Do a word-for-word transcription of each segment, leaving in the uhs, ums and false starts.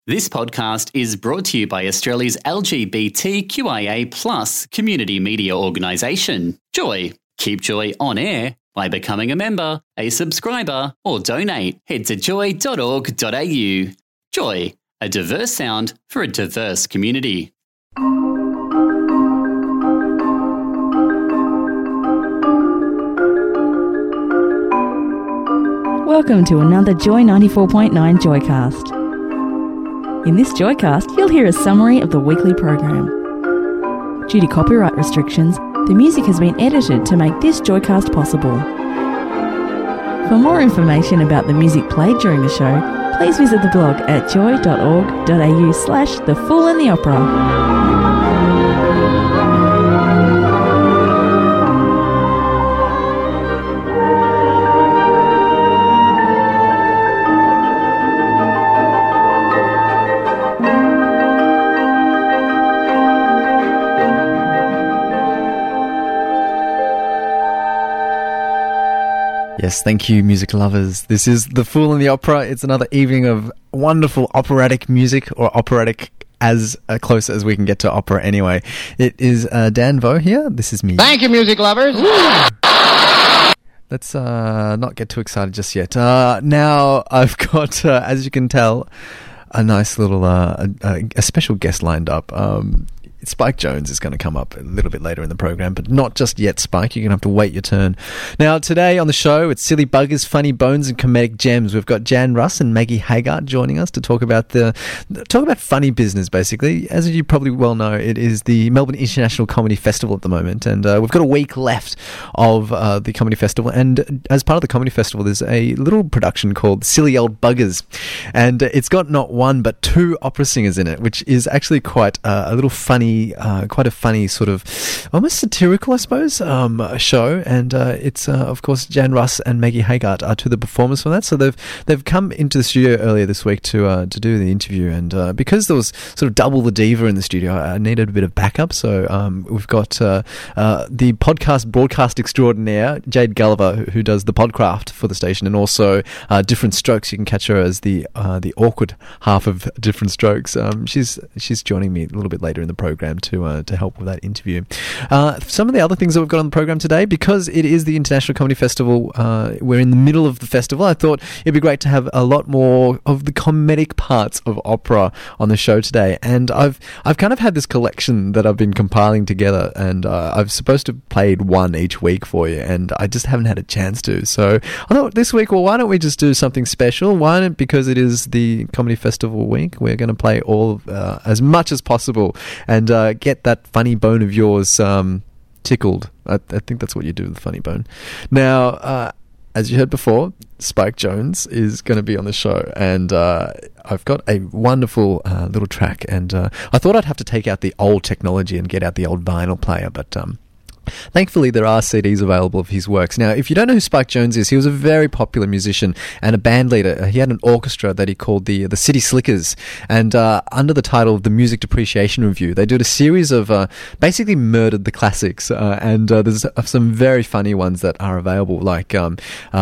This podcast is brought to you by Australia's L G B T Q I A plus community media organisation, Joy. Keep Joy on air by becoming a member, a subscriber, or donate. Head to joy dot org dot a u. Joy, a diverse sound for a diverse community. Welcome to another Joy ninety-four point nine Joycast. In this Joycast, you'll hear a summary of the weekly program. Due to copyright restrictions, the music has been edited to make this Joycast possible. For more information about the music played during the show, please visit the blog at joy dot org dot a u slash The Fool and the Opera. Yes, thank you, music lovers. This is The Fool and the Opera. It's another evening of wonderful operatic music, or operatic as uh, close as we can get to opera anyway. It is uh, Dan Vo here. This is me. Thank you, music lovers. Let's uh, not get too excited just yet. Uh, now, I've got, uh, as you can tell, a nice little, uh, a, a special guest lined up. Um, Spike Jones is going to come up a little bit later in the program, but not just yet, Spike. You're going to have to wait your turn. Now, today on the show, it's Silly Buggers, Funny Bones and Comedic Gems. We've got Jan Russ and Maggie Haggart joining us to talk about the talk about funny business, basically. As you probably well know, it is the Melbourne International Comedy Festival at the moment, and uh, we've got a week left of uh, the Comedy Festival. And as part of the Comedy Festival, there's a little production called Silly Old Buggers, and it's got not one but two opera singers in it, which is actually quite uh, a little funny. Uh, quite a funny sort of, almost satirical, I suppose, um, show, and uh, it's uh, of course Jan Russ and Maggie Haggart are two of the performers for that. So they've they've come into the studio earlier this week to uh, to do the interview, and uh, because there was sort of double the diva in the studio, I needed a bit of backup. So um, we've got uh, uh, the podcast broadcast extraordinaire Jade Gulliver, who, who does the Podcraft for the station, and also uh, Different Strokes. You can catch her as the uh, the awkward half of Different Strokes. Um, she's she's joining me a little bit later in the program to uh, to help with that interview. Uh, some of the other things that we've got on the program today, because it is the International Comedy Festival, uh, we're in the middle of the festival. I thought it'd be great to have a lot more of the comedic parts of opera on the show today. And I've I've kind of had this collection that I've been compiling together, and uh, I've supposed to have played one each week for you, and I just haven't had a chance to. So I thought this week, well, why don't we just do something special? Why don't, because it is the Comedy Festival week, we're going to play all uh, as much as possible, and uh, get that funny bone of yours um, tickled. I, I think that's what you do with the funny bone. Now, uh, as you heard before, Spike Jones is going to be on the show, and uh, I've got a wonderful uh, little track, and uh, I thought I'd have to take out the old technology and get out the old vinyl player, but um, thankfully there are C Ds available of his works. Now, if you don't know who Spike Jones is, he was a very popular musician and a band leader. He had an orchestra that he called the the City Slickers, and uh, under the title of the Music Depreciation Review, they did a series of uh, basically murdered the classics, uh, and uh, there's some very funny ones that are available, like um,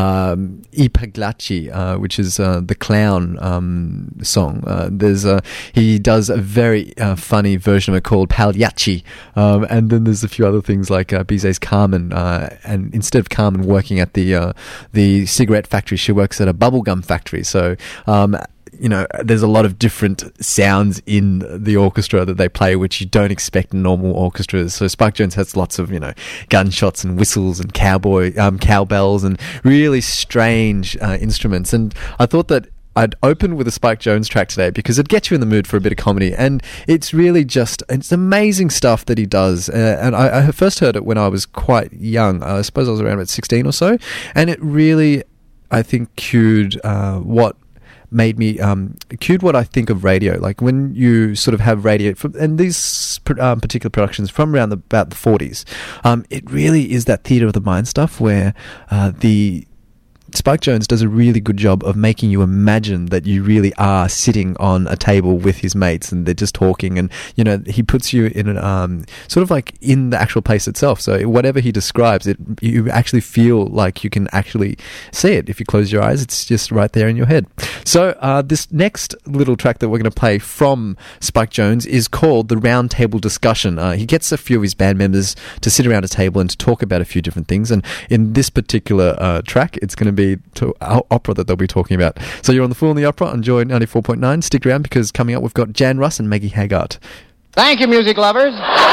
um, I Pagliacci, uh, which is uh, the clown um, song. Uh, there's uh, he does a very uh, funny version of it called Pagliacci, um, and then there's a few other things like uh, Bizet's Carmen, uh, and instead of Carmen working at the uh, the cigarette factory, she works at a bubblegum factory. So um, you know, there's a lot of different sounds in the orchestra that they play, which you don't expect in normal orchestras. So Spike Jones has lots of, you know, gunshots and whistles and cowboy um, cowbells and really strange uh, instruments. And I thought that I'd open with a Spike Jones track today because it'd get you in the mood for a bit of comedy, and it's really just, it's amazing stuff that he does. Uh, and I, I first heard it when I was quite young. I suppose I was around about sixteen or so, and it really, I think, cued uh, what made me um, cued what I think of radio. Like when you sort of have radio, from, and these um, particular productions from around the, about the forties, um, it really is that theatre of the mind stuff where uh, the Spike Jonze does a really good job of making you imagine that you really are sitting on a table with his mates and they're just talking, and you know he puts you in an um sort of like in the actual place itself. So whatever he describes, it you actually feel like you can actually see it. If you close your eyes, it's just right there in your head. So uh, this next little track that we're going to play from Spike Jonze is called the Round Table Discussion. Uh, he gets a few of his band members to sit around a table and to talk about a few different things, and in this particular uh, track, it's going to be to opera that they'll be talking about. So you're on The Fool and the Opera on Joy ninety-four point nine. Stick around, because coming up we've got Jan Russ and Maggie Haggart. Thank you, music lovers.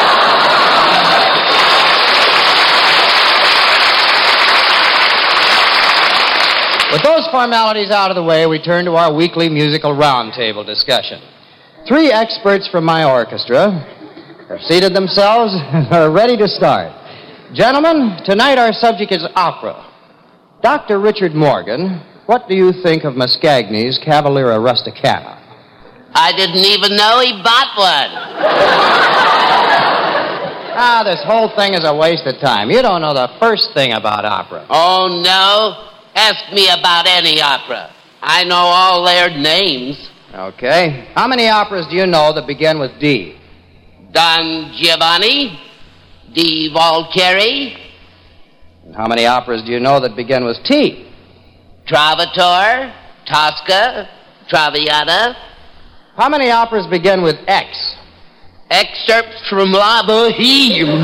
With those formalities out of the way, we turn to our weekly musical roundtable discussion. Three experts from my orchestra have seated themselves and are ready to start. Gentlemen, tonight our subject is opera. Doctor Richard Morgan, what do you think of Mascagni's Cavalera Rusticana? I didn't even know he bought one. Ah, this whole thing is a waste of time. You don't know the first thing about opera. Oh, no? Ask me about any opera. I know all their names. Okay. How many operas do you know that begin with D? Don Giovanni, Di Voltaire. And how many operas do you know that begin with T? Trovatore, Tosca, Traviata. How many operas begin with X? Excerpts from La Boheme.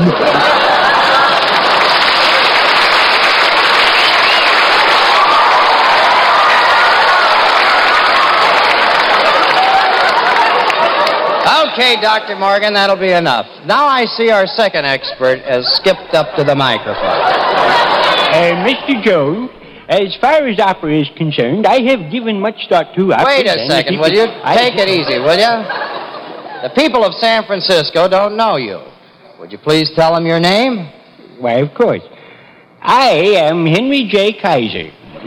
Okay, Doctor Morgan, that'll be enough. Now I see our second expert has skipped up to the microphone. Uh, Mister Jones, as far as opera is concerned, I have given much thought to opera. Wait a second, will you? I... Take it easy, will you? The people of San Francisco don't know you. Would you please tell them your name? Why, of course. I am Henry J. Kaiser.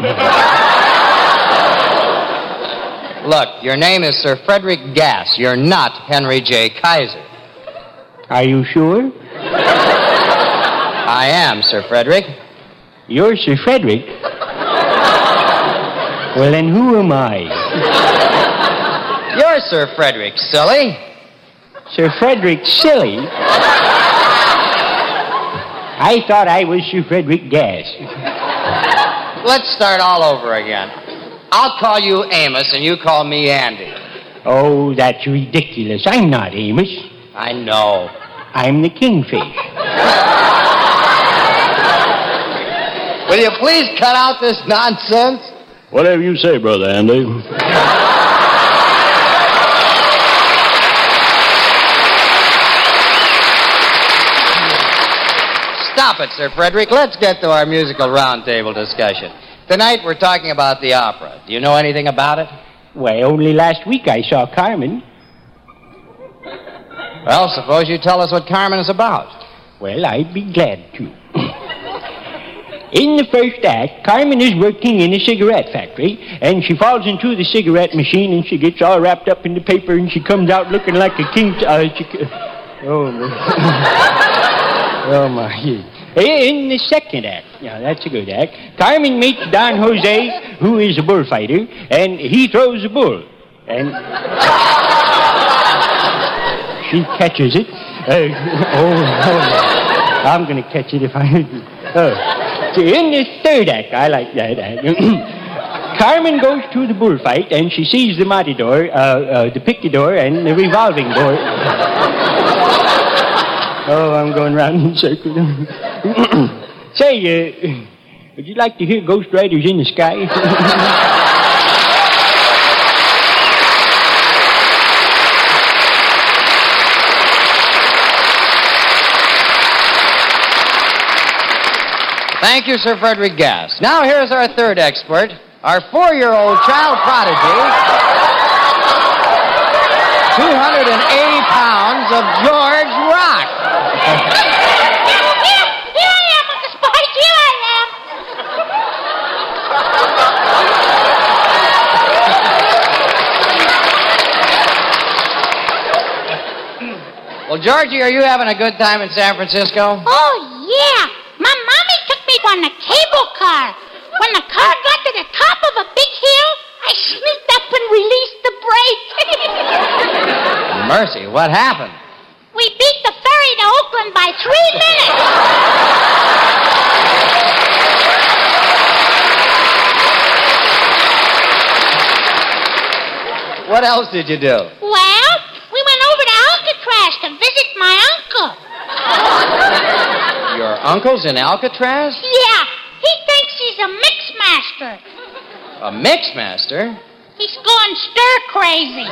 Look, your name is Sir Frederick Gass. You're not Henry J. Kaiser. Are you sure? I am, Sir Frederick. You're Sir Frederick? Well, then who am I? You're Sir Frederick, silly. Sir Frederick Silly? I thought I was Sir Frederick Gass. Let's start all over again. I'll call you Amos, and you call me Andy. Oh, that's ridiculous. I'm not Amos. I know. I'm the Kingfish. Will you please cut out this nonsense? Whatever you say, Brother Andy. Stop it, Sir Frederick. Let's get to our musical roundtable discussion. Tonight we're talking about the opera. Do you know anything about it? Why, only last week I saw Carmen. Well, suppose you tell us what Carmen is about. Well, I'd be glad to. In the first act, Carmen is working in a cigarette factory, and she falls into the cigarette machine, and she gets all wrapped up in the paper, and she comes out looking like a king... Uh, she, oh, my... oh, my... In the second act, now that's a good act, Carmen meets Don Jose, who is a bullfighter, and he throws a bull. And she catches it. Uh, oh, oh, I'm going to catch it if I... Oh. So in the third act, I like that act. Carmen goes to the bullfight, and she sees the matador, uh, uh, the picador, and the revolving door. Oh, I'm going round in circles. Say, uh, would you like to hear Ghost Riders in the Sky? Thank you, Sir Frederick Gass. Now here's our third expert, our four-year-old child prodigy, two hundred eighty pounds of George Rock. Here, here I am, Uncle Spike. Here I am. Well, Georgie, are you having a good time in San Francisco? Oh, yeah. My mommy took me on the cable car. When the car got to the top of a big hill, I sneaked up and released the brake. Mercy, what happened? We beat the ferry to Oakland by three minutes. What else did you do? Well, we went over to Alcatraz to visit my uncle. Your uncle's in Alcatraz? Yeah, he thinks he's a mix master. A mix master? He's going stir crazy.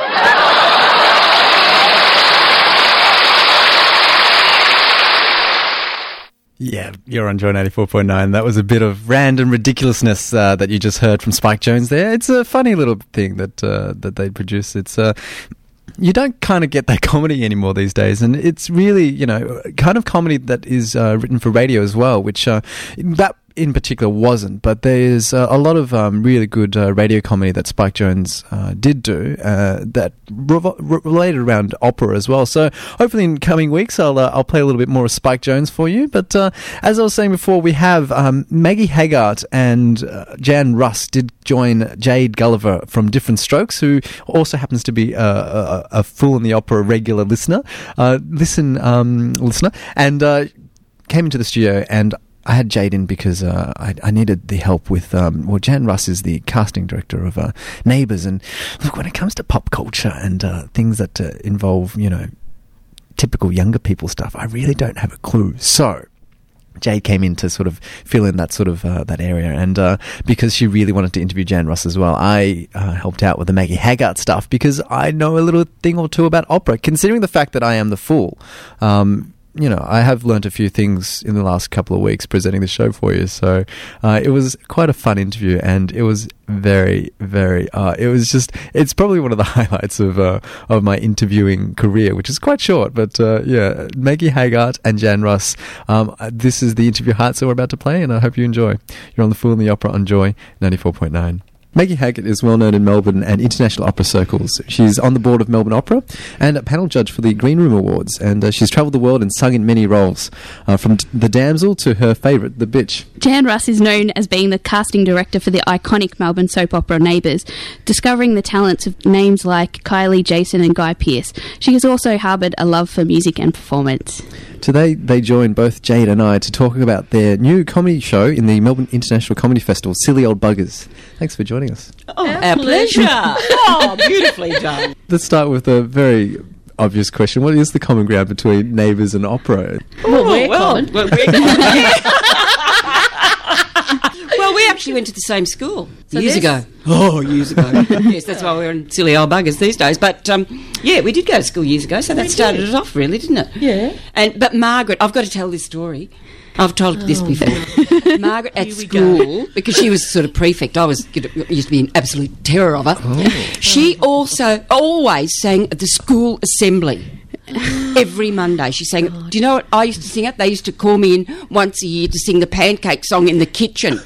Yeah, you're on Joy ninety-four point nine. That was a bit of random ridiculousness uh, that you just heard from Spike Jones there. It's a funny little thing that uh, that they produce. It's uh, you don't kind of get that comedy anymore these days, and it's really, you know, kind of comedy that is uh, written for radio as well, which uh, that in particular wasn't, but there's uh, a lot of um, really good uh, radio comedy that Spike Jones uh, did do uh, that revo- re- related around opera as well. So hopefully in coming weeks I'll uh, I'll play a little bit more of Spike Jones for you. But uh, as I was saying before, we have um, Maggie Haggart and uh, Jan Russ did join Jade Gulliver from Different Strokes, who also happens to be a, a, a Fool in the Opera regular listener, uh, listen um, listener, and uh, came into the studio, and I had Jade in because uh, I, I needed the help with, um, well, Jan Russ is the casting director of uh, Neighbours, and look, when it comes to pop culture and uh, things that uh, involve, you know, typical younger people stuff, I really don't have a clue. So Jade came in to sort of fill in that sort of uh, that area, and uh, because she really wanted to interview Jan Russ as well, I uh, helped out with the Maggie Haggart stuff because I know a little thing or two about opera, considering the fact that I am the fool. Um, you know, I have learnt a few things in the last couple of weeks presenting the show for you. So uh, it was quite a fun interview, and it was very, very, uh, it was just, it's probably one of the highlights of uh, of my interviewing career, which is quite short. But uh, yeah, Maggie Haggart and Jan Russ, um, this is the interview hearts that we're about to play, and I hope you enjoy. You're on The Fool in the Opera on Joy ninety-four point nine. Maggie Haggart is well known in Melbourne and international opera circles. She's on the board of Melbourne Opera and a panel judge for the Green Room Awards, and uh, she's travelled the world and sung in many roles, uh, from t- The Damsel to her favourite, The Bitch. Jan Russ is known as being the casting director for the iconic Melbourne soap opera Neighbours, discovering the talents of names like Kylie, Jason and Guy Pearce. She has also harboured a love for music and performance. Today they join both Jade and I to talk about their new comedy show in the Melbourne International Comedy Festival, Silly Old Buggers. Thanks for joining us. Oh, our, our pleasure. pleasure. Oh, beautifully done. Let's start with a very obvious question. What is the common ground between Neighbours and opera? Well, we're well, common. Well, we're common. Well, we actually went to the same school so years ago. Oh, years ago. Yes, that's why we're in Silly Old Buggers these days. But, um, yeah, we did go to school years ago, so that started it off, really, didn't it? Yeah. And But Margaret, I've got to tell this story. I've told oh, this before. Margaret at school, because she was sort of prefect, I was used to be in absolute terror of her. Oh. She also always sang at the school assembly. Every Monday she sang. God. Do you know what I used to sing it? They used to call me in once a year to sing the pancake song in the kitchen.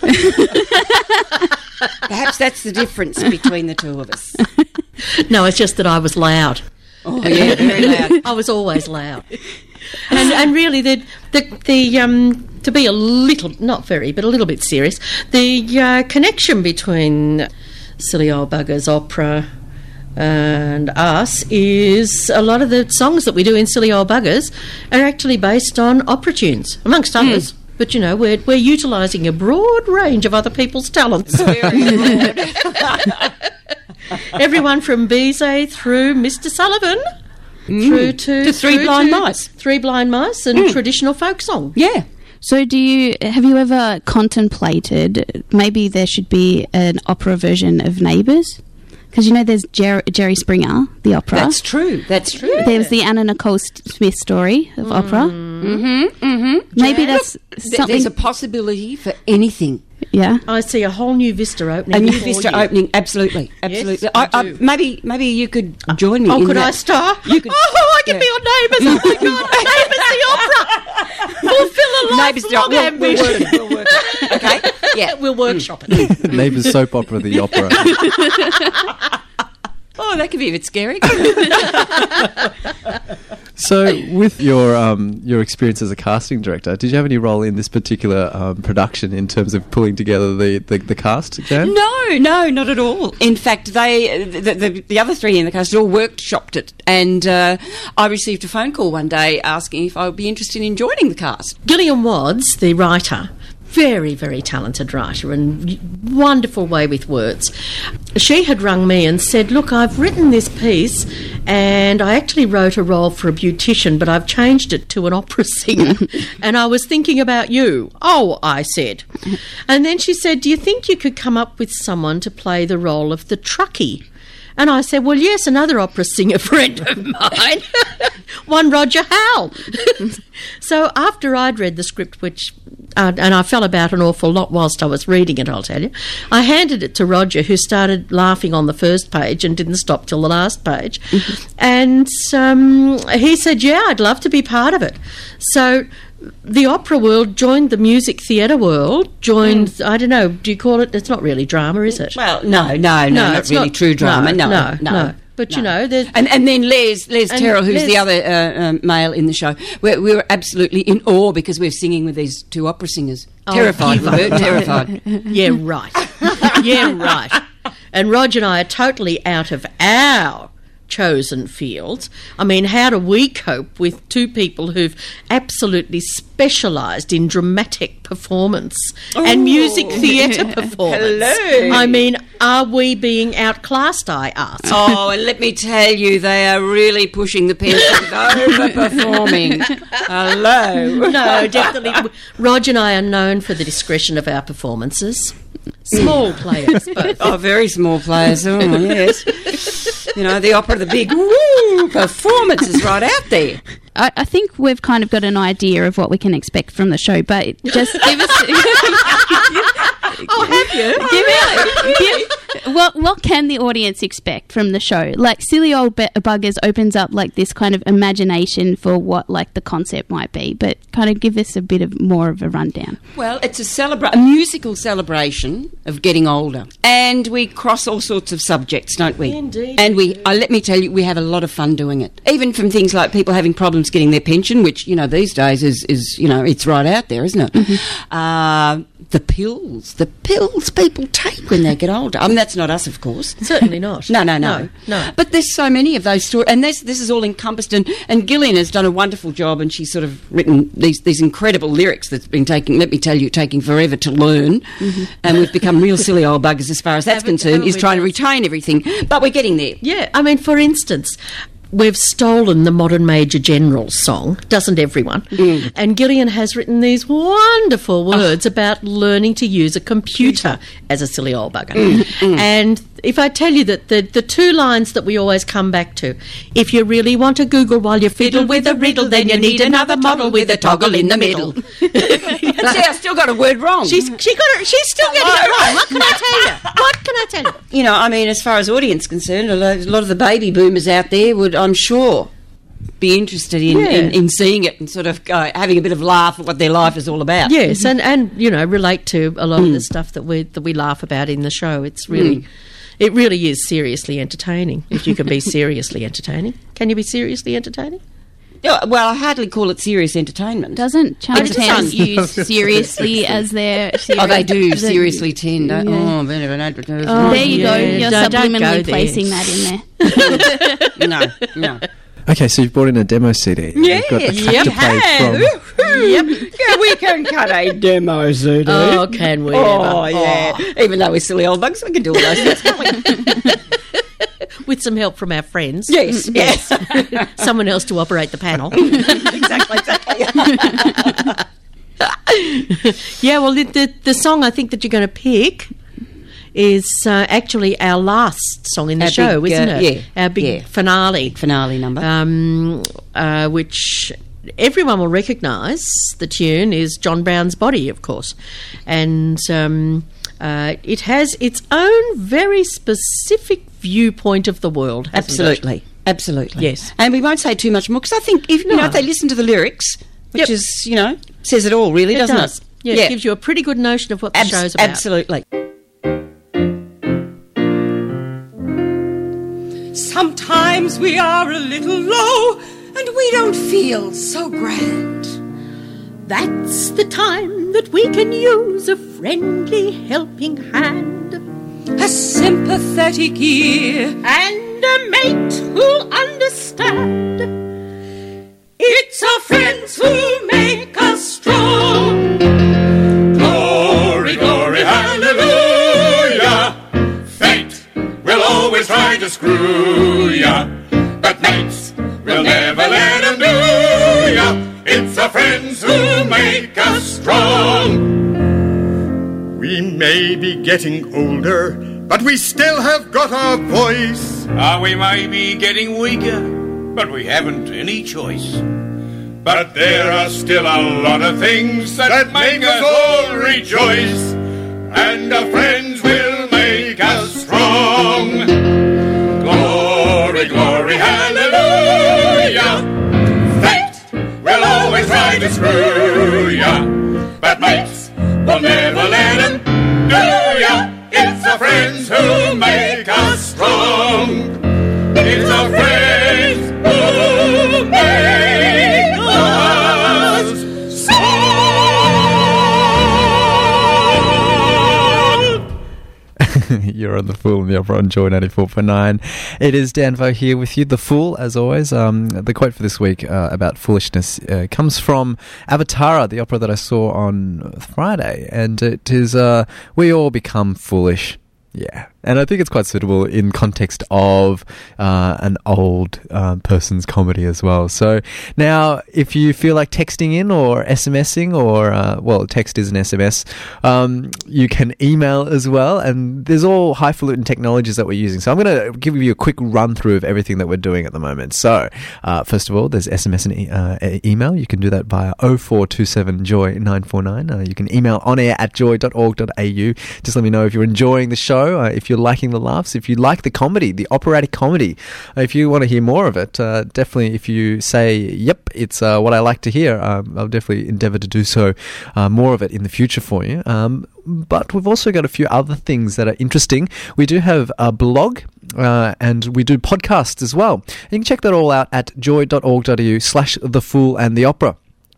Perhaps that's the difference between the two of us. No, it's just that I was loud. Oh yeah, very loud. I was always loud. And and really the the, the um to be a little, not very, but a little bit serious, the uh, connection between Silly Old Buggers opera and us is a lot of the songs that we do in Silly Old Buggers are actually based on opera tunes, amongst others. Mm. But, you know, we're we're utilising a broad range of other people's talents. Very broad. Everyone from Bizet through Mister Sullivan mm. through to... To Three through Blind to Mice. Three Blind Mice and mm. traditional folk song. Yeah. So do you, have you ever contemplated maybe there should be an opera version of Neighbours? Because, you know, there's Jer- Jerry Springer, the opera. That's true. That's true. Yeah. There's the Anna Nicole Smith story of mm. opera. Mm-hmm, mm-hmm. Maybe yeah. that's something... There's a possibility for anything. Yeah. I see a whole new vista opening. A new vista you. opening, absolutely. Absolutely. Yes, I, I I, maybe maybe you could join me Oh, in could that. I star? You could, oh, I could yeah. be on Neighbours. Oh, my God. Neighbours the opera. Fulfill a lifelong we'll, ambition. We'll work it. We'll work it. Okay? Yeah. We'll workshop it. Neighbours soap opera, the opera. Oh, that could be a bit scary. So, with your um, your experience as a casting director, did you have any role in this particular um, production in terms of pulling together the, the, the cast, Jan? No, no, not at all. In fact, they the, the, the other three in the cast all workshopped it, and uh, I received a phone call one day asking if I would be interested in joining the cast. Gillian Wads, the writer, very, very talented writer and wonderful way with words. She had rung me and said, look, I've written this piece and I actually wrote a role for a beautician, but I've changed it to an opera singer and I was thinking about you. Oh, I said. And then she said, do you think you could come up with someone to play the role of the truckie? And I said, well, yes, another opera singer friend of mine, one Roger Howell. So after I'd read the script, which, uh, and I fell about an awful lot whilst I was reading it, I'll tell you, I handed it to Roger, who started laughing on the first page and didn't stop till the last page. Mm-hmm. And um, he said, yeah, I'd love to be part of it. So the opera world joined the music theatre world, joined, mm. I don't know, do you call it, it's not really drama, is it? Well, no, no, no, no not really not, true drama, no, no, no. no. But, no. you know... There's and, and then Les, Les Terrell, who's Les, the other uh, um, male in the show, we're, we were absolutely in awe because we're singing with these two opera singers. Oh, terrified, we were, terrified. Yeah, right. Yeah, right. And Roger and I are totally out of our chosen fields. I mean, how do we cope with two people who've absolutely specialised in dramatic performance Ooh. and music theatre performance? Hello. I mean, are we being outclassed, I ask? Oh, and let me tell you, they are really pushing the pencils over-performing. Hello. No, definitely. Roger and I are known for the discretion of our performances. Small players, both. Oh, very small players. Oh, yes. You know, the opera, the big woo performance is right out there. I, I think we've kind of got an idea of what we can expect from the show, but just give us... Oh, have you? Give, give, what, what can the audience expect from the show? Like, Silly Old Be- Buggers opens up, like, this kind of imagination for what, like, the concept might be, but kind of give us a bit of more of a rundown. Well, it's a celebra- a musical celebration of getting older, and we cross all sorts of subjects, don't we? Indeed. And we, uh, let me tell you, we have a lot of fun doing it. Even from things like people having problems getting their pension, which, you know, these days is, is you know, it's right out there, isn't it? Mm-hmm. Uh, the pills, the pills people take when they get older. I mean, that's not us, of course. Certainly not. No, no, no, no, no. But there's so many of those stories, and this this is all encompassed. And, and Gillian has done a wonderful job, and she's sort of written these these incredible lyrics that's been taking. Let me tell you, taking forever to learn, mm-hmm. and we've become real silly old buggers as far as that's haven't, concerned. Haven't is trying to retain everything, but we're getting there. Yeah, I mean, for instance, we've stolen the Modern Major General song, doesn't everyone? Mm. And Gillian has written these wonderful words oh. about learning to use a computer as a silly old bugger. Mm. Mm. And if I tell you that the, the two lines that we always come back to, if you really want to Google while you fiddle with a riddle, then you need another model with a toggle in the middle. See, I still got a word wrong. She's she got a, she's still getting it wrong. What can I tell you? What can I tell you? You know, I mean, as far as audience concerned, a lot of the baby boomers out there would, I'm sure, be interested in, yeah. in, in seeing it and sort of uh, having a bit of laugh at what their life is all about. Yes, and, and you know, relate to a lot mm. of the stuff that we that we laugh about in the show. It's really... Mm. It really is seriously entertaining, if you can be seriously entertaining. Can you be seriously entertaining? Yeah, well, I hardly call it serious entertainment. Doesn't Channel ten use seriously as their... Serious, oh, they do, seriously ten, don't yeah. Oh, bit of an advertisement. Oh, there you yeah. go, you're don't, subliminally don't placing that in there. No, no. Okay, so you've brought in a demo C D. Yes, you've got a track yep. to play from. Yep. Yeah, we can cut a demo C D. Oh, can we? Oh, ever? yeah. Oh. Even though we're silly old bugs, we can do all those things, can't we? With some help from our friends. Yes, yes. Someone else to operate the panel. Exactly, exactly. Yeah, well, the, the, the song I think that you're going to pick is uh, actually our last song in the our show, big, isn't uh, it? Yeah. Our big yeah. finale. Finale number. Um, uh, which everyone will recognise. The tune is John Brown's Body, of course. And um, uh, it has its own very specific viewpoint of the world, Absolutely. It? Absolutely. Yes. And we won't say too much more, because I think if, no. you know, if they listen to the lyrics, which yep. is, you know, says it all, really, it doesn't does. it? Yeah, yeah, it gives you a pretty good notion of what the Abs- show's about. Absolutely. Sometimes we are a little low and we don't feel so grand. That's the time that we can use a friendly helping hand, a sympathetic ear, and a mate who'll understand. It's our friends who make us strong. Glory, glory, hallelujah. Fate will always try to screw ya, but mates will never let 'em do ya. It's our friends who make us strong. We may be getting older, but we still have got our voice. Ah, we may be getting weaker, but we haven't any choice. But there are still a lot of things that, that make us all rejoice, and our friends will make us strong. Glory, glory, hallelujah. Fate will always try to screw ya, but mates will never let 'em do ya. It's our friends who make us strong. It's our friends who make us strong. You're on The Fool and the Opera on Joy ninety-four point nine. It is Danvo here with you, The Fool, as always. Um, the quote for this week uh, about foolishness uh, comes from Avatar, the opera that I saw on Friday, and it is, uh, we all become foolish. Yeah, and I think it's quite suitable in context of uh, an old uh, person's comedy as well. So now, if you feel like texting in or SMSing, or uh, well, text is an S M S, um, you can email as well. And there's all highfalutin technologies that we're using. So I'm going to give you a quick run through of everything that we're doing at the moment. So uh, first of all, there's S M S and e- uh, email. You can do that via oh four two seven joy nine four nine. Uh, you can email on air at joy dot org dot a u. Just let me know if you're enjoying the show. Uh, if you're liking the laughs, if you like the comedy, the operatic comedy, uh, if you want to hear more of it, uh, definitely if you say, yep, it's uh, what I like to hear, um, I'll definitely endeavour to do so, uh, more of it in the future for you. Um, but we've also got a few other things that are interesting. We do have a blog, uh, and we do podcasts as well. You can check that all out at joy dot org dot a u slash the fool and the opera.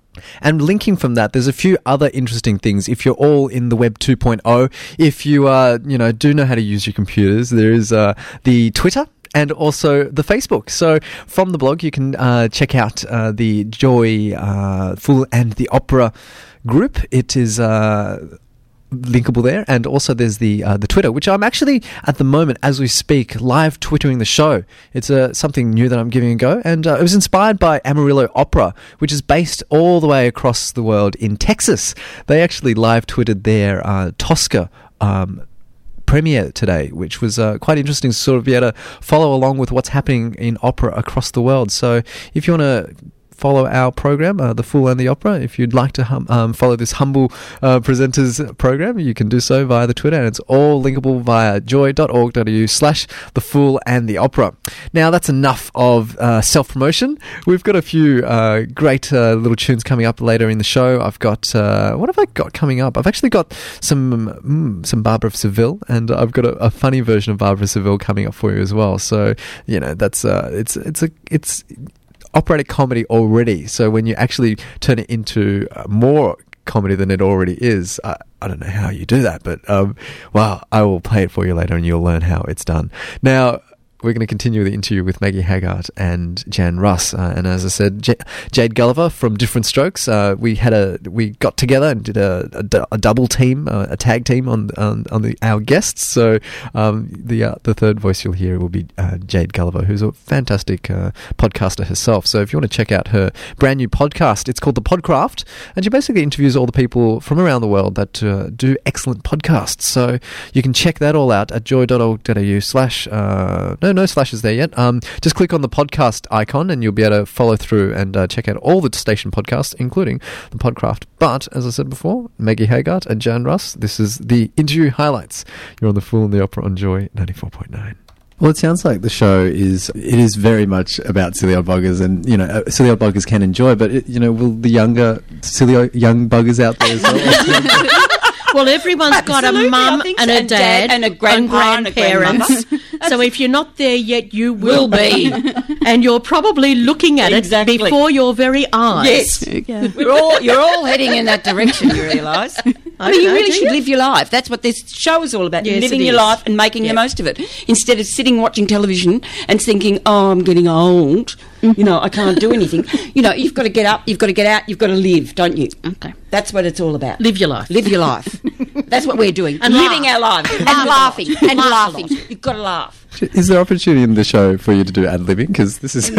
And linking from that, there's a few other interesting things. If you're all in the web two point oh, if you uh, you know do know how to use your computers, there is uh, the Twitter and also the Facebook. So from the blog, you can uh, check out uh, the Joy uh, Fool and the Opera group. It is Uh, linkable there, and also there's the uh, the Twitter, which I'm actually at the moment as we speak live twittering the show. It's uh, something new that I'm giving a go, and uh, it was inspired by Amarillo Opera, which is based all the way across the world in Texas. They actually live twittered their uh, Tosca um, premiere today, which was uh, quite interesting to sort of be able to follow along with what's happening in opera across the world. So if you want to follow our program, uh, The Fool and the Opera. If you'd like to hum, um, follow this humble uh, presenter's program, you can do so via the Twitter, and it's all linkable via joy dot org dot a u slash The Fool and the Opera. Now, that's enough of uh, self-promotion. We've got a few uh, great uh, little tunes coming up later in the show. I've got, uh, what have I got coming up? I've actually got some mm, some Barbara of Seville, and I've got a, a funny version of Barbara of Seville coming up for you as well. So, you know, that's, uh, it's, it's a, it's, operatic comedy already, so when you actually turn it into uh, more comedy than it already is, I, I don't know how you do that, but um, well, I will play it for you later and you'll learn how it's done. Now, we're going to continue the interview with Maggie Haggart and Jan Russ, uh, and as I said, J- Jade Gulliver from Different Strokes. Uh, we had a we got together and did a, a, a double team, uh, a tag team on on, on the, our guests. So um, the uh, the third voice you'll hear will be uh, Jade Gulliver, who's a fantastic uh, podcaster herself. So if you want to check out her brand new podcast, it's called The Podcraft, and she basically interviews all the people from around the world that uh, do excellent podcasts. So you can check that all out at joy dot org dot a u slash no. No slashes there yet. Um, just click on the podcast icon and you'll be able to follow through and uh, check out all the station podcasts, including the Podcraft. But, as I said before, Maggie Haggart and Jan Russ, this is the interview highlights. You're on The Fool and the Opera on Joy ninety-four point nine. Well, it sounds like the show is, it is very much about silly old buggers, and, you know, uh, silly old buggers can enjoy, but, it, you know, will the younger, silly old, young buggers out there as well? Well, everyone's got a Absolutely, mum I think and so. a And dad, dad and a grandpa and a grandparents. So if you're not there yet, you will, Will be. And you're probably looking at Exactly. it before your very eyes. Yes. We're all, you're all heading in that direction, you realise. I mean, you know, really do should you? live your life. That's what this show is all about, Yes, living it your is. life and making Yeah. the most of it. Instead of sitting watching television and thinking, oh, I'm getting old, you know, I can't do anything. You know, you've got to get up, you've got to get out, you've got to live, don't you? Okay. That's what it's all about. Live your life. Live your life. That's what we're doing. And Living laugh. our lives. And Laugh a laughing. lot. And Laugh a laughing. lot. You've got to laugh. Is there opportunity in the show for you to do ad-libbing? Because this is...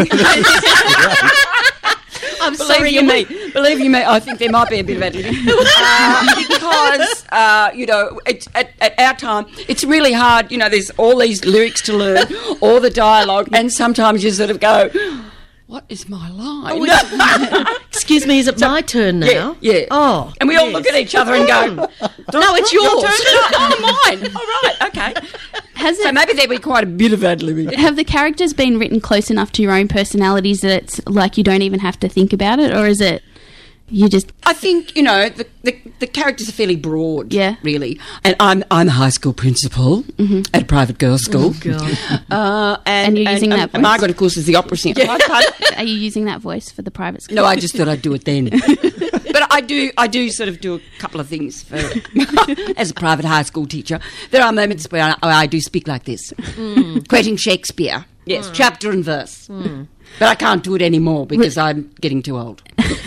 I'm Believe sorry, you you me, believe you me, I think there might be a bit of ad-libbing. uh, because, uh, you know, it, at, at our time, it's really hard. You know, there's all these lyrics to learn, all the dialogue, and sometimes you sort of go, what is my line? Excuse me, is it my turn now? Yeah, yeah. Oh. And we all yes. look at each other and go, no, it's yours. Your turn? Oh, mine. All right, okay. Has So it, maybe there'll be quite a bit of ad-libbing. have the characters been written close enough to your own personalities that it's like you don't even have to think about it, or is it you just... I think, you know, the, the, the characters are fairly broad, Yeah. really. And I'm I'm a high school principal at a private girls' school. Oh, God. Uh, and, And you're using that and voice? Margaret, of course, is the opera singer. Are you using that voice for the private school? No, I just thought I'd do it then. But I do, I do sort of do a couple of things for, as a private high school teacher. There are moments where I, I do speak like this, Mm. quoting Shakespeare. Yes, chapter and verse. But I can't do it anymore because I'm getting too old.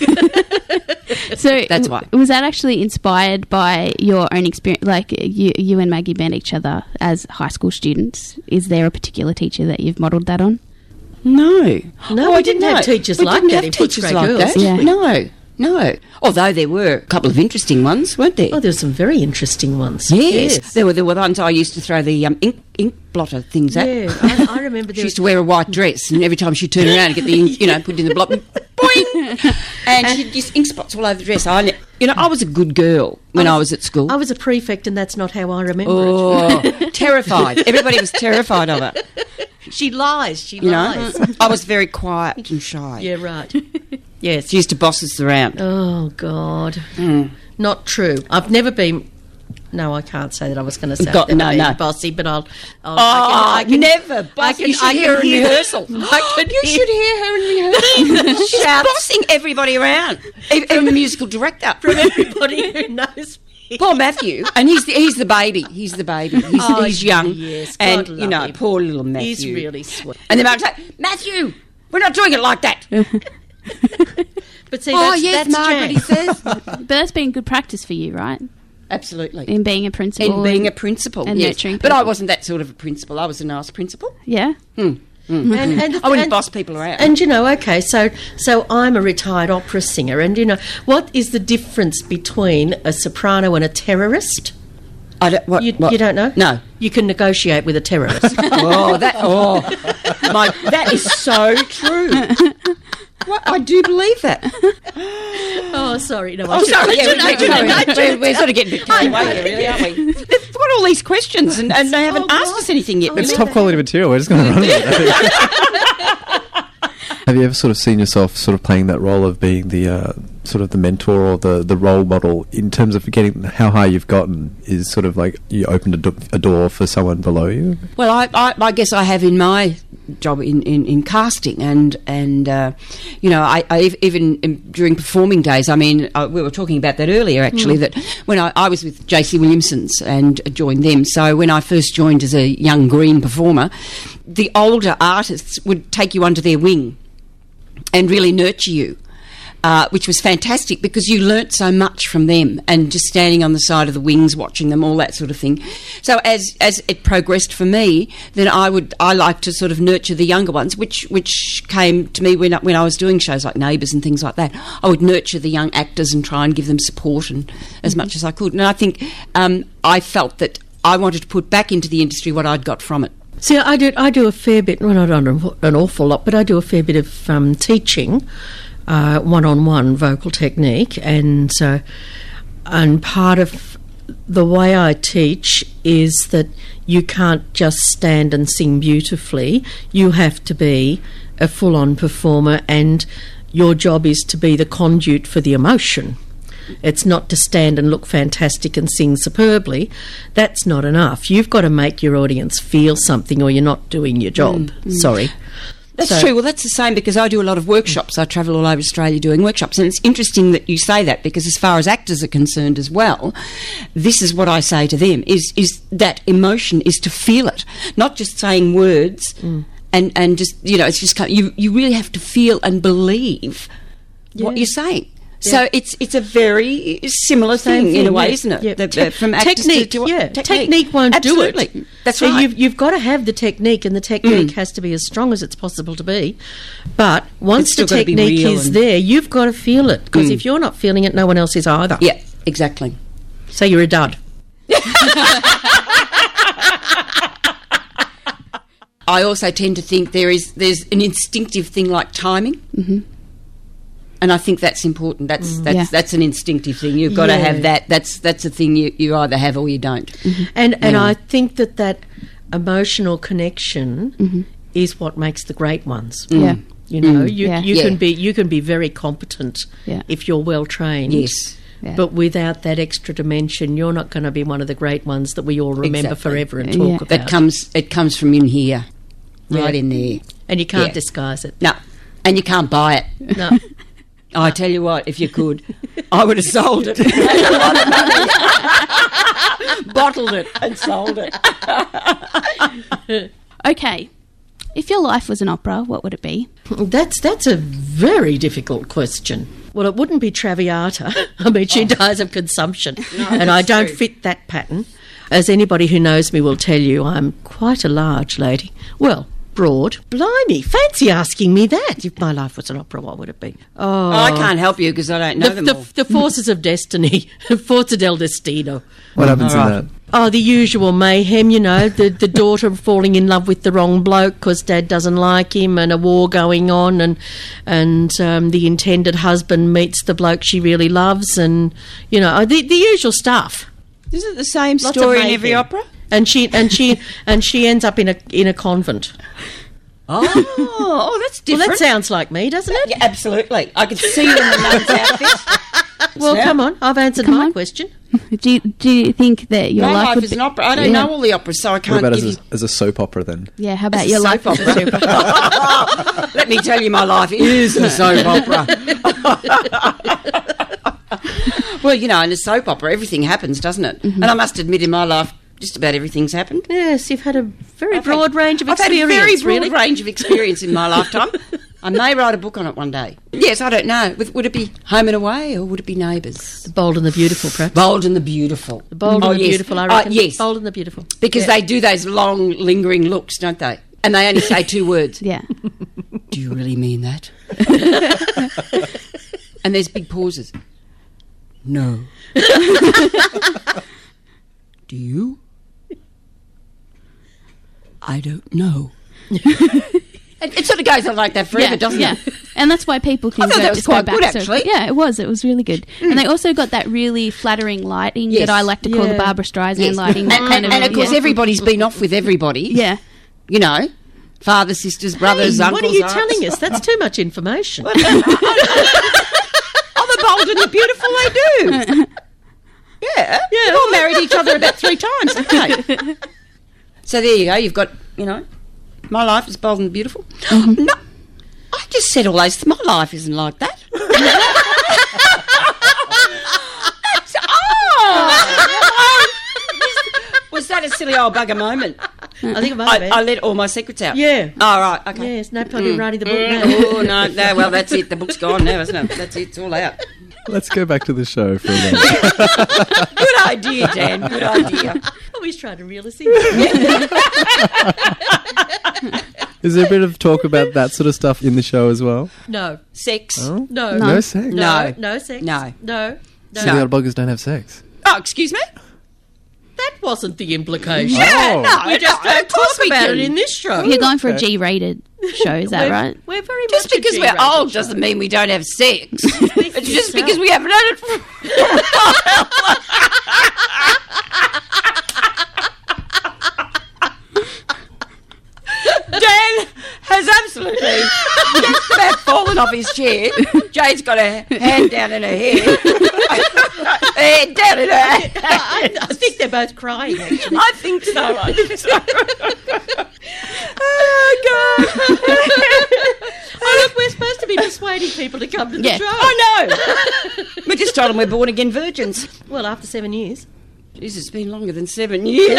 So That's why. Was that actually inspired by your own experience? Like you, you and Maggie met each other as high school students. Is there a particular teacher that you've modelled that on? No, No, Oh, we I didn't know. have teachers we like didn't that have in teachers Footscray like Girls. that. Yeah. No, no. Although there were a couple of interesting ones, weren't there? Oh, there's some very interesting ones. Yes. There were there were the ones I used to throw the um, ink ink blotter things at. Yeah, I, I remember She there used to wear a white dress, and every time she'd turn around and get the ink, you know, put it in the block, boing, and she'd just ink spots all over the dress. I, ne- you know, I was a good girl when I was, at school. I was a prefect, and that's not how I remember oh, it. terrified! Everybody was terrified of her. She lies. She You know, lies. I was very quiet and shy. Yeah, right. Yes. She used to boss us around. Oh, God. Mm. Not true. I've never been... No, I can't say that. I was going to say Got- I've never no, been no. bossy, but I'll... I'll Oh, I can, I can, never. Boss. You should hear her in rehearsal. I can You should hear her in rehearsal. She's bossing everybody around, even even the musical director. from everybody who knows me. Poor Matthew, and he's the, he's the baby. He's the baby. He's, Oh, he's young, yes, and God you know, love him. poor little Matthew. He's really sweet. And the mum say, "Matthew, we're not doing it like that." But see, oh that's, yes, that's Margaret, he Jan. says. But that's been good practice for you, right? Absolutely. In being a principal. In being a and- principal, and yes. nurturing But I people. wasn't that sort of a principal. I was a nice principal. Yeah. Hmm. And, and, I wouldn't and- boss people around. And you know, okay, so so I'm a retired opera singer, and you know, what is the difference between a soprano and a terrorist? I don't, what, You, what? you don't know? No. You can negotiate with a terrorist. Oh, that oh, my, that is so true. What? I do believe that. Oh, sorry. No, Oh, sorry. Yeah, we- we- we're, we're sort of getting a bit carried away here, really, aren't we? They've got all these questions, and, and they haven't Oh, asked God. us anything yet. It's but- top quality material. We're just going to run with it. I think. Have you ever sort of seen yourself sort of playing that role of being the uh, sort of the mentor or the, the role model in terms of getting how high you've gotten? Is sort of like you opened a, do- a door for someone below you? Well, I, I, I guess I have in my job in, in, in casting, and and uh, you know, I, I ev- even in, during performing days. I mean, uh, we were talking about that earlier, actually. That when I, I was with J C Williamson's and joined them, so when I first joined as a young green performer, the older artists would take you under their wing and really nurture you. Uh, which was fantastic because you learnt so much from them, and just standing on the side of the wings watching them, all that sort of thing. So as as it progressed for me, then I would I like to sort of nurture the younger ones, which which came to me when I, when I was doing shows like Neighbours and things like that. I would nurture the young actors and try and give them support and as much as I could. And I think um, I felt that I wanted to put back into the industry what I'd got from it. See, I do I do a fair bit. Well, not an an awful lot, but I do a fair bit of um, teaching. Uh, one-on-one vocal technique, and uh, and part of the way I teach is that you can't just stand and sing beautifully. You have to be a full-on performer, and your job is to be the conduit for the emotion. It's not to stand and look fantastic and sing superbly. That's not enough. You've got to make your audience feel something or you're not doing your job. Mm, mm. Sorry. That's So- true. Well, that's the same because I do a lot of workshops. I travel all over Australia doing workshops, and it's interesting that you say that because as far as actors are concerned as well, this is what I say to them, is, is that emotion is to feel it, not just saying words and, and just, you know, it's just, kind of- you, you really have to feel and believe what Yeah. you're saying. Yeah. So it's it's a very similar Same thing, in a way, yeah. isn't it? Yeah. The- Te- uh, from actors technique, to, to yeah. technique. Technique won't Absolutely. do it. That's so right. You've, you've got to have the technique, and the technique Mm. has to be as strong as it's possible to be. But once still the gotta be technique real is and- there, you've got to feel it. Because Mm. if you're not feeling it, no one else is either. Yeah, exactly. So you're a dud. I also tend to think there is there's an instinctive thing like timing, Mm-hmm. and I think that's important. That's Mm. that's Yeah. that's an instinctive thing. You've got to Yeah. have that. That's that's a thing you, you either have or you don't. And and Yeah. I think that that emotional connection is what makes the great ones. Mm-hmm. Yeah. You know, Mm. you Yeah. you Yeah. can be you can be very competent Yeah. if you're well trained. Yes. Yeah. But without that extra dimension, you're not going to be one of the great ones that we all remember Exactly. forever and Yeah. talk Yeah. about. That comes it comes from in here, right Yeah. in there. and you can't Yeah. disguise it. No, and you can't buy it. No. I tell you what, if you could, I would have sold it. A lot of money. Bottled it and sold it. Okay. If your life was an opera, what would it be? That's that's a very difficult question. Well, it wouldn't be Traviata. I mean, she dies of consumption, and I that's don't true. fit that pattern. As anybody who knows me will tell you, I'm quite a large lady. Well, broad. Blimey, fancy asking me that. If my life was an opera, what would it be? Oh, I can't help you because I don't know the, them the, all. the forces of destiny, Forza del Destino. What happens All in right. that? Oh, the usual mayhem, you know, the, the daughter falling in love with the wrong bloke because dad doesn't like him, and a war going on, and and um, the intended husband meets the bloke she really loves, and, you know, the, the usual stuff. Is it the same Lots of story in every mayhem. opera? And she and she and she ends up in a in a convent. Oh, oh, that's Well, different. that sounds like me, doesn't it? Yeah, absolutely. I could see you in the nun's outfit. Well, Yeah. come on, I've answered Come my on. question. Do you, do you think that your My life, life would is be... an opera. I don't Yeah. know all the operas, so I What can't about give as you... a, as a soap opera then? Yeah, how about As a your life soap as a soap opera? Let me tell you, my life is a soap opera. Well, you know, in a soap opera, everything happens, doesn't it? Mm-hmm. And I must admit, in my life, just about everything's happened. Yes, you've had a very I've broad had- range of I've experience. had a very broad really. range of experience in my lifetime. I may write a book on it one day. Yes, I don't know. Would, would it be Home and Away or would it be Neighbours? The Bold and the Beautiful, perhaps. Bold and the Beautiful. The Bold Oh, and the yes. Beautiful, I Uh, reckon. yes. Bold and the Beautiful. Because Yeah. they do those long, lingering looks, don't they? And they only say two words. Yeah. Do you really mean that? And there's big pauses. No. Do you? I don't know. It, it sort of goes on like that forever, yeah, doesn't yeah. it? And that's why people can I thought go, that was just go quite back. good, so- actually. yeah, it was. It was really good. And they also got that really flattering lighting Yes. that I like to call Yeah. the Barbara Streisand Yes. lighting. And, that and, kind and of course, yeah. everybody's been off with everybody. Yeah. You know, father, sisters, brothers, Hey, uncles. what are you aunts. telling us? That's too much information. Oh, the Bold and the Beautiful, they do. Yeah. Yeah. They've all married each other about three times, haven't they? So there you go. You've got, you know, my life is bold and beautiful. Mm-hmm. No, I just said all those. My life isn't like that. That's, oh! Was that a silly old bugger moment? I think it might have I, been. I let all my secrets out. Yeah. Oh, right. Okay. Yes, no point in writing the book Mm. now. Oh, no, no. Well, that's it. The book's gone now, isn't it? That's it. It's all out. Let's go back to the show for a minute. Good idea, Dan. Good idea. Always trying to reel us in. Is there a bit of talk about that sort of stuff in the show as well? No. Sex. Oh? No. No sex? No. No. No sex. No. No. No. So the old buggers don't have sex? Oh, excuse me? That wasn't the implication. Yeah, no, We just no, don't of course talk we about can. it in this show. You're going for a G-rated show, is that we're, right? We're very Just much a because we're G-rated old show. doesn't mean we don't have sex. It's just yourself. because we haven't had it for Dan has absolutely just about fallen fallen off his chair. Jade's got her hand down in her hair. Head down in her hair. I, I think they're both crying, actually. I think so. I think so. Oh, God. Oh, look, we're supposed to be persuading people to come to the Yeah. show. I know. We just told them we're born again virgins. Well, after seven years. Jesus, it's been longer than seven years.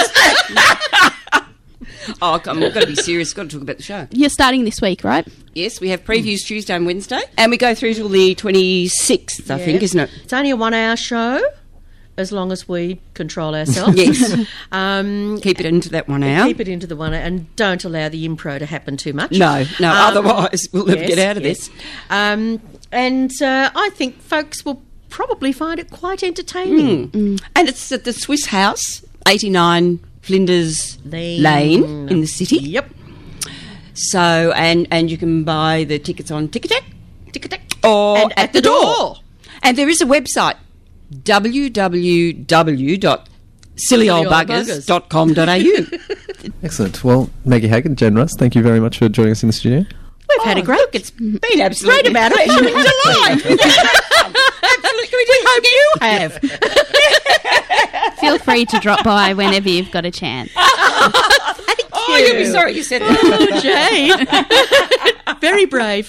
Oh, come on, we've got to be serious. We've got to talk about the show. You're starting this week, right? Yes, we have previews Tuesday and Wednesday, and we go through till the twenty-sixth, I Yeah. think, isn't it? It's only a one-hour show, as long as we control ourselves. Yes. Um, Keep it into that one hour. Keep it into the one hour, and don't allow the impro to happen too much. No, no, Um, otherwise we'll never yes, get out of yes. this. Um, and uh, I think folks will probably find it quite entertaining. Mm. And it's at the Swiss House, eighty-nine Flinders Lane. Lane in the city. Yep. So, and, and you can buy the tickets on Ticketek, Ticketek, or And at, the, door. And there is a website, w w w dot silly old buggers dot com dot a u. Excellent. Well, Maggie Haggard, Jen Russ, thank you very much for joining us in the studio. We've had a great... Look, it's been absolutely Great amount of absolute delight. Absolutely, we hope you have. Feel free to drop by whenever you've got a chance. Oh, you'll be sorry you said that. Oh, Jane. Very brave.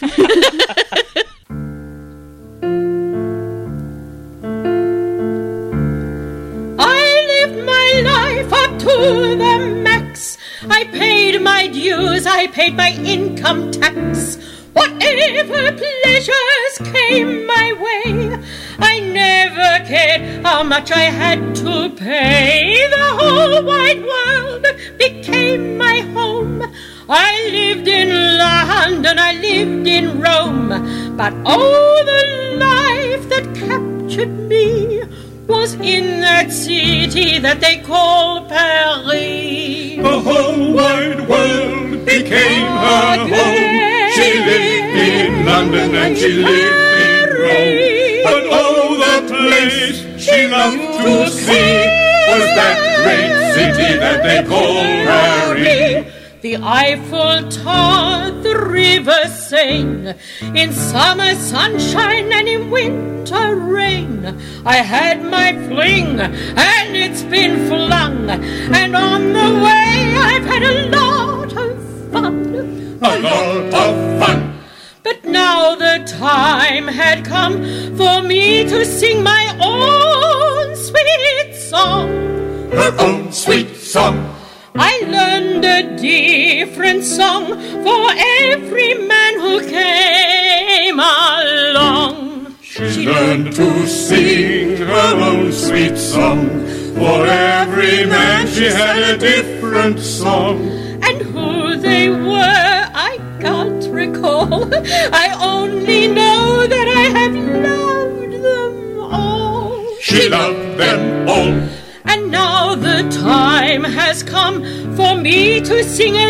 I lived my life up to the max. I paid my dues, I paid my income tax. Whatever pleasures came my way, I never cared how much I had to pay. The whole wide world became my home. I lived in London, I lived in Rome, but oh, the life that captured me was in that city that they call Paris. The whole wide world became her home. She lived in London and she lived in Rome. But oh, the place she loved to see was that great city that they call Paris. The Eiffel Tower, the river Seine, in summer sunshine and in winter rain. I had my fling, and it's been flung, and on the way I've had a lot of fun. A lot of fun. But now the time had come for me to sing my own sweet song. Her own sweet song. I learned a different song for every man who came along. She learned to sing her own sweet song. For every man she had a different song. And who they were I can't recall. I only know that I have loved them all. She loved them all. And now the time has come for me to sing a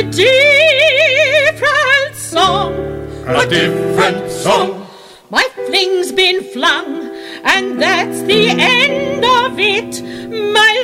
different song. A different song. My fling's been flung, and that's the end of it. My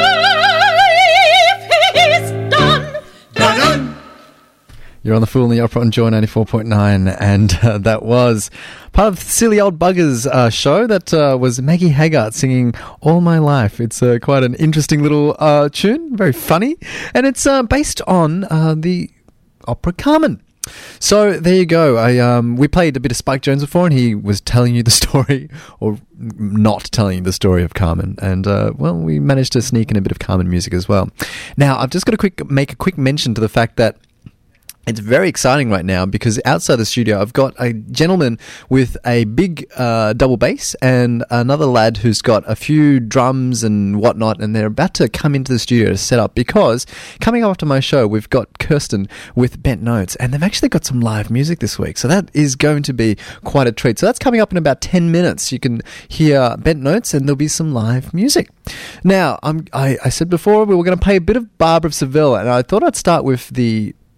life is done. Done. You're on The Fool in the Opera on Joy ninety-four point nine, and uh, that was part of the Silly Old Buggers uh, show. That uh, was Maggie Haggard singing All My Life. It's uh, quite an interesting little uh, tune, very funny, and it's uh, based on uh, the opera Carmen. So there you go. I um, we played a bit of Spike Jones before, and he was telling you the story, or not telling you the story of Carmen. And uh, well, we managed to sneak in a bit of Carmen music as well. Now, I've just got to quick make a quick mention to the fact that it's very exciting right now, because outside the studio I've got a gentleman with a big uh, double bass and another lad who's got a few drums and whatnot, and they're about to come into the studio to set up, because coming up after my show we've got Kirsten with Bent Notes, and they've actually got some live music this week, so that is going to be quite a treat. So that's coming up in about ten minutes. You can hear Bent Notes and there'll be some live music. Now, I'm, I, I said before we were going to play a bit of Barbara of Seville, and I thought I'd start with the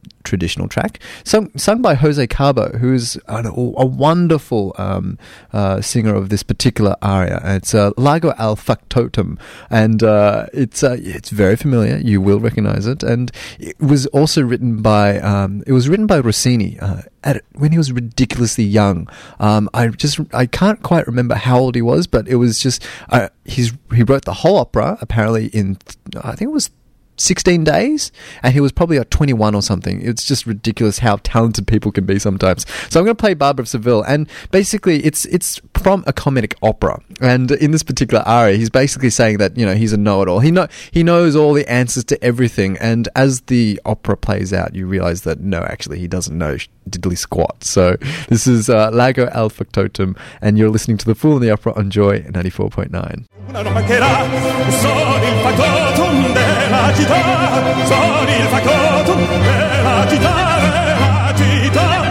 traditional track, sung, sung by Jose Cabo, who's a, a wonderful um, uh, singer of this particular aria. It's uh, Largo al Factotum, and uh, it's uh, it's very familiar. You will recognize it, and it was also written by um, it was written by Rossini uh, at when he was ridiculously young. Um, I just I can't quite remember how old he was, but it was just uh, he's he wrote the whole opera apparently in I think it was sixteen days, and he was probably like twenty-one or something. It's just ridiculous how talented people can be sometimes. So I'm going to play Barbara of Seville, and basically it's it's from a comedic opera, and in this particular aria he's basically saying that, you know, he's a know-it-all. He know he knows all the answers to everything, and as the opera plays out you realise that no, actually he doesn't know diddly squat. So this is uh, Largo al Factotum, and you're listening to The Fool and the Opera on Joy ninety-four point nine. Una non mancherà, sono il factotum della città, sono il factotum della città, della città.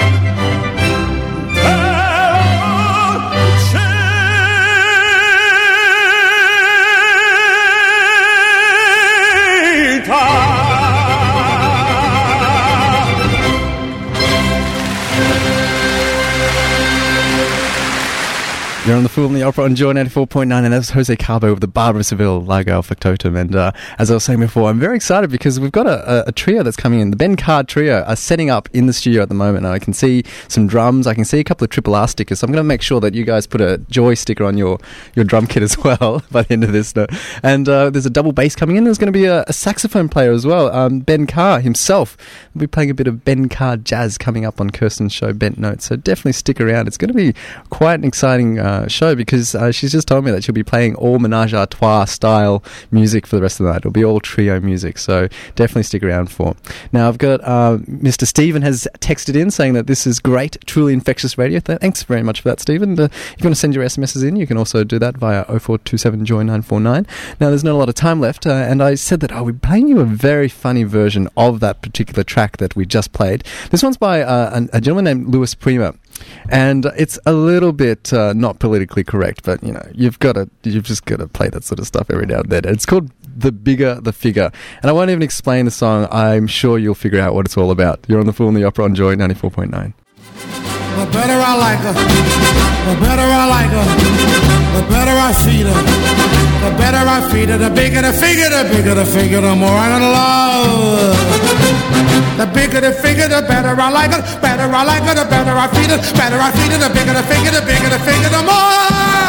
You're on The Fool and the Opera on Joy ninety-four point nine, and that's Jose Cabo of the Barbara of Seville, Largo al Factotum. And uh, as I was saying before, I'm very excited because we've got a, a, a trio that's coming in. The Ben Card Trio are setting up in the studio at the moment. And I can see some drums. I can see a couple of Triple R stickers. So I'm going to make sure that you guys put a Joy sticker on your, your drum kit as well by the end of this. And uh, there's a double bass coming in. There's going to be a, a saxophone player as well. Um, Ben Carr himself will be playing a bit of Ben Carr jazz coming up on Kirsten's show, Bent Notes. So definitely stick around. It's going to be quite an exciting uh, show because Uh, she's just told me that she'll be playing all Menage a Trois style music for the rest of the night. It'll be all trio music, so definitely stick around for. Now, I've got uh, Mister Stephen has texted in saying that this is great, truly infectious radio. Th- thanks very much for that, Stephen. Uh, if you want to send your S M Ses in, you can also do that via oh four two seven joy nine four nine. Now, there's not a lot of time left, uh, and I said that I'll be playing you a very funny version of that particular track that we just played. This one's by uh, a, a gentleman named Louis Prima. And it's a little bit uh, not politically correct, but you know, you've got to, you've just got to play that sort of stuff every now and then. It's called The Bigger the Figure, and I won't even explain the song. I'm sure you'll figure out what it's all about. You're on The Fool and the Opera on Joy ninety-four point nine. The better I like her, the better I like her, the better I feed her, the better I feed her, the bigger the figure, the bigger the figure, the more I'm gonna love. The bigger the figure, the better I like her, better I like her, the better I feed her, better I feed her, the bigger the figure, the bigger the figure, the more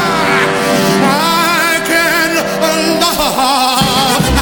I can love.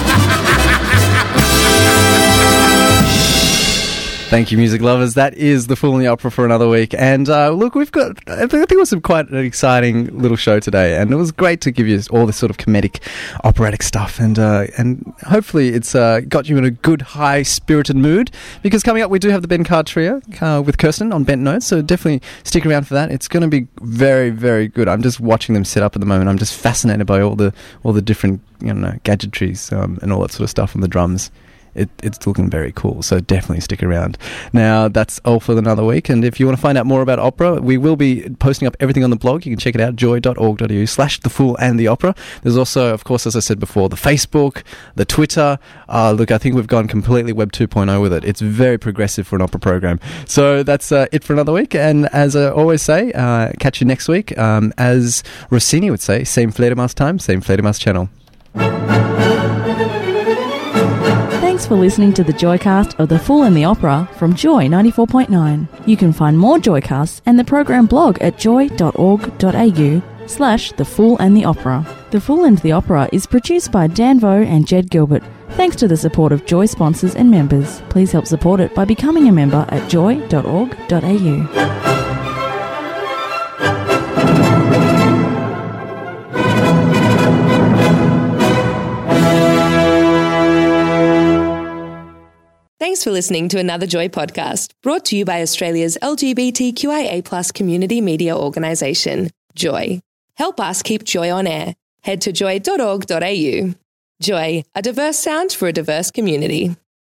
Thank you, music lovers. That is The Fool and the Opera for another week. And uh, look, we've got, I think it was some quite an exciting little show today. And it was great to give you all this sort of comedic, operatic stuff. And uh, and hopefully it's uh, got you in a good, high-spirited mood. Because coming up, we do have the Ben Card Trio uh, with Kirsten on Bent Notes. So definitely stick around for that. It's going to be very, very good. I'm just watching them set up at the moment. I'm just fascinated by all the all the different, you know, gadgetries um, and all that sort of stuff on the drums. It, it's looking very cool, so definitely stick around. Now, that's all for another week, and if you want to find out more about opera, we will be posting up everything on the blog. You can check it out, joy dot org dot a u slash The Fool and the Opera. There's also, of course, as I said before, the Facebook, the Twitter. Uh, look, I think we've gone completely Web two point oh with it. It's very progressive for an opera program. So that's uh, it for another week, and as I always say, uh, catch you next week. Um, as Rossini would say, same Fledermaus time, same Fledermaus channel. Thanks for listening to the Joycast of The Fool and the Opera from Joy ninety-four point nine. You can find more Joycasts and the program blog at joy dot org dot a u slash The Fool and the Opera. The Fool and the Opera is produced by Dan Vo and Jed Gilbert. Thanks to the support of Joy sponsors and members. Please help support it by becoming a member at joy dot org dot a u. Thanks for listening to another Joy podcast, brought to you by Australia's L G B T Q I A plus community media organisation, Joy. Help us keep Joy on air. Head to joy dot org dot a u. Joy, a diverse sound for a diverse community.